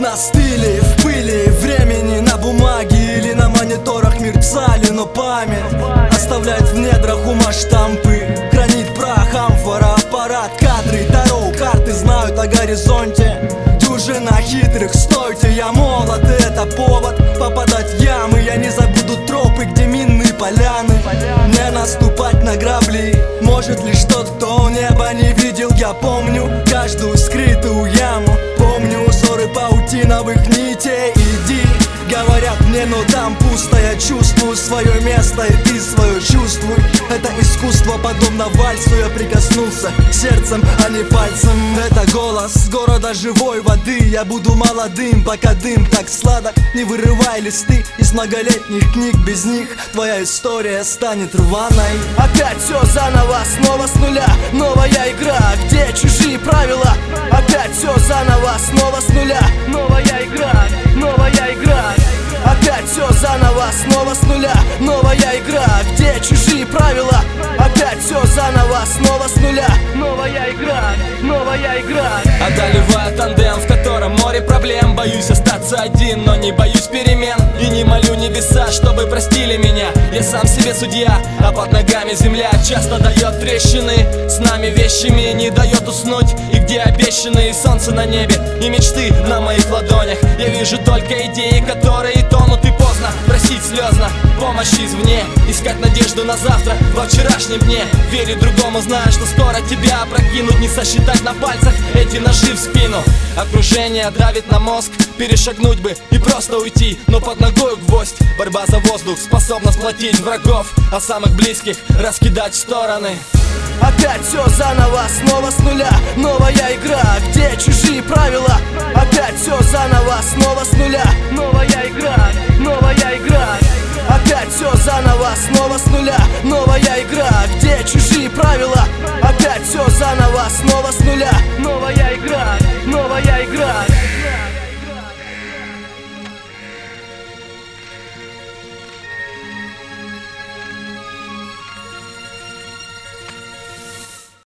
На стыле, в пыли, времени на бумаге или на мониторах мерцали, но память оставляет в недрах ума штампы. Хранит прах, амфора, аппарат, кадры, таро, карты знают о горизонте. Дюжина хитрых, стойте, я молод, и это повод попадать в ямы. Я не забуду тропы, где минные поляны. Не наступать на грабли может лишь тот, кто неба не видел. Я помню каждую скрытую яму, помню узоры паутиновых нитей. Иди, говорят мне, но там пусто. Я чувствую свое место, и ты свое чувствуй. Это искусство подобно вальсу. Я прикоснулся сердцем, а не пальцем. Это голос города живой воды. Я буду молодым, пока дым так сладок. Не вырывай листы из многолетних книг. Без них твоя история станет рваной. Опять все заново, снова с нуля. Новая игра, где чужие правила. Опять все заново, снова с нуля. Новая игра, новая игра. Опять все заново, снова с нуля. Новая игра, где чужие правила. Опять все заново, снова с нуля. Новая игра, новая игра. Одолеваю тандем, в котором море проблем. Боюсь остаться один, но не боюсь перемен. И не молю небеса, чтобы простили меня. Я сам себе судья, а под ногами земля часто дает трещины. С нами вещами не дает уснуть. И где обещанные солнце на небе и мечты на моих ладонях. Я вижу только идеи, которые тонут, и поздно просить слезно помощи извне. Искать надежду на завтра во вчерашнем дне. Верить другому, зная, что скоро тебя опрокинут. Не сосчитать на пальцах эти ножи в спину. Окружение давит на мозг, перешагнуть бы и просто уйти, но под ногой гвоздь. Борьба за воздух способна сплотить врагов, а самых близких раскидать в стороны. Опять все заново, снова с нуля. Новая игра, где чужие правила. Опять все заново, снова с нуля. Новая игра, новая игра. Опять все заново, снова с нуля. Новая игра, где чужие правила. Опять все заново, снова с нуля. Новая игра.